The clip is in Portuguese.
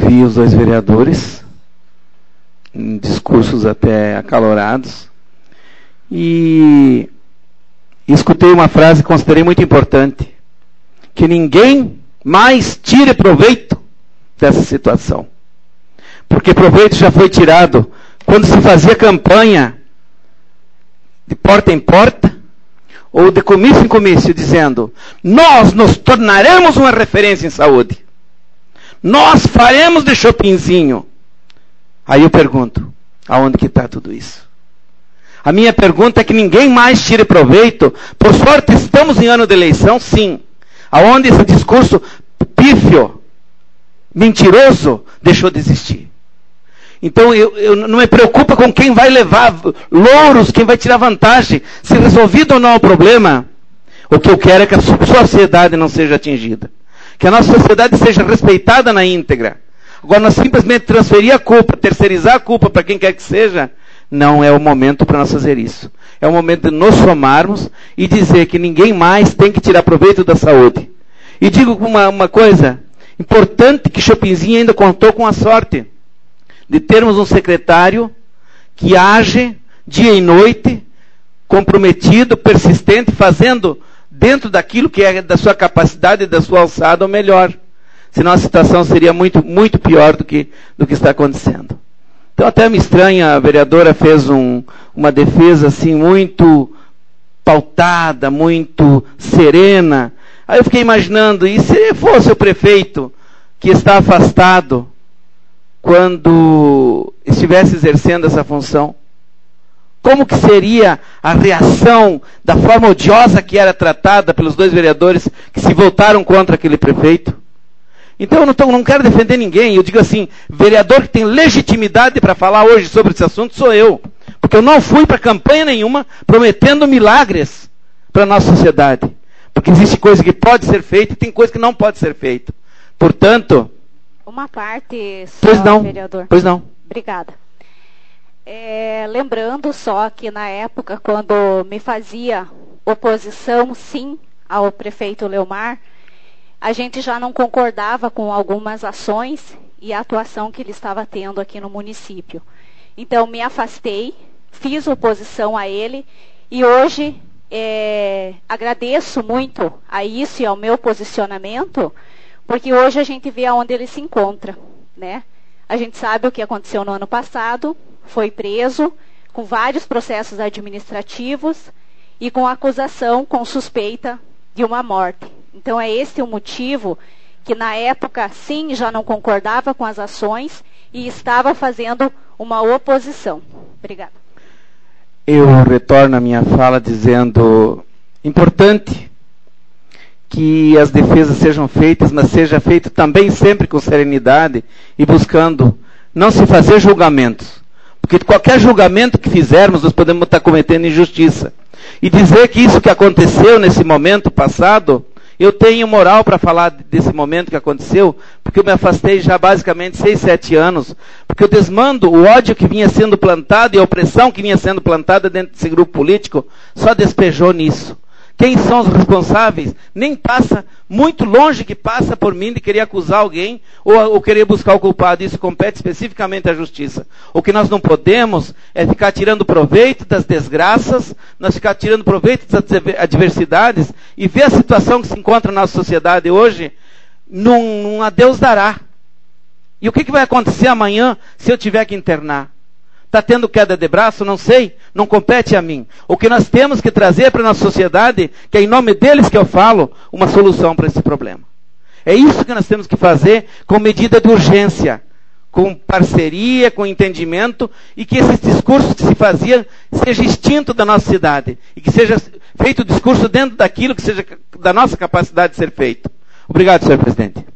ouvi os dois vereadores, em discursos até acalorados, e escutei uma frase que considerei muito importante, que ninguém mais tire proveito dessa situação. Porque proveito já foi tirado quando se fazia campanha de porta em porta, ou de comício em comício, dizendo: nós nos tornaremos uma referência em saúde. Nós faremos de Chopinzinho. Aí eu pergunto, aonde que está tudo isso? A minha pergunta é que ninguém mais tire proveito. Por sorte, estamos em ano de eleição, sim. Aonde esse discurso pífio, mentiroso, deixou de existir. Então, eu não me preocupo com quem vai levar louros, quem vai tirar vantagem. Se resolvido ou não o problema, o que eu quero é que a sociedade não seja atingida. Que a nossa sociedade seja respeitada na íntegra. Agora, nós simplesmente transferir a culpa, terceirizar a culpa para quem quer que seja, não é o momento para nós fazer isso. É o momento de nos somarmos e dizer que ninguém mais tem que tirar proveito da saúde. E digo uma coisa importante, que Chopinzinho ainda contou com a sorte de termos um secretário que age dia e noite, comprometido, persistente, fazendo dentro daquilo que é da sua capacidade e da sua alçada o melhor. Senão a situação seria muito, muito pior do que está acontecendo. Então até me estranha, a vereadora fez uma defesa assim muito pautada, muito serena. Aí eu fiquei imaginando, e se fosse o prefeito que está afastado quando estivesse exercendo essa função? Como que seria a reação da forma odiosa que era tratada pelos dois vereadores que se voltaram contra aquele prefeito? Então eu não quero defender ninguém. Eu digo assim, vereador que tem legitimidade para falar hoje sobre esse assunto sou eu. Porque eu não fui para campanha nenhuma prometendo milagres para a nossa sociedade. Porque existe coisa que pode ser feita e tem coisa que não pode ser feita. Portanto... Uma parte só, pois não, vereador. Pois não. Obrigada. Lembrando só que na época, quando me fazia oposição, sim, ao prefeito Leomar, a gente já não concordava com algumas ações e a atuação que ele estava tendo aqui no município. Então, me afastei, fiz oposição a ele e hoje agradeço muito a isso e ao meu posicionamento, porque hoje a gente vê aonde ele se encontra, né? A gente sabe o que aconteceu no ano passado, foi preso com vários processos administrativos e com acusação, com suspeita de uma morte. Então é esse o motivo que na época, sim, já não concordava com as ações e estava fazendo uma oposição. Obrigada. Eu retorno a minha fala dizendo, importante que as defesas sejam feitas, mas seja feito também sempre com serenidade e buscando não se fazer julgamentos. Porque qualquer julgamento que fizermos, nós podemos estar cometendo injustiça. E dizer que isso que aconteceu nesse momento passado, eu tenho moral para falar desse momento que aconteceu, porque eu me afastei já basicamente 6, 7 anos, porque eu desmando o ódio que vinha sendo plantado e a opressão que vinha sendo plantada dentro desse grupo político, só despejou nisso. Quem são os responsáveis? Nem passa, muito longe que passa por mim de querer acusar alguém ou querer buscar o culpado. Isso compete especificamente à justiça. O que nós não podemos é ficar tirando proveito das desgraças, nós ficar tirando proveito das adversidades e ver a situação que se encontra na nossa sociedade hoje num adeus dará. E o que vai acontecer amanhã se eu tiver que internar? Está tendo queda de braço? Não sei, não compete a mim. O que nós temos que trazer para a nossa sociedade, que é em nome deles que eu falo, uma solução para esse problema. É isso que nós temos que fazer com medida de urgência, com parceria, com entendimento, e que esses discursos que se faziam seja extinto da nossa cidade, e que seja feito o discurso dentro daquilo que seja da nossa capacidade de ser feito. Obrigado, senhor presidente.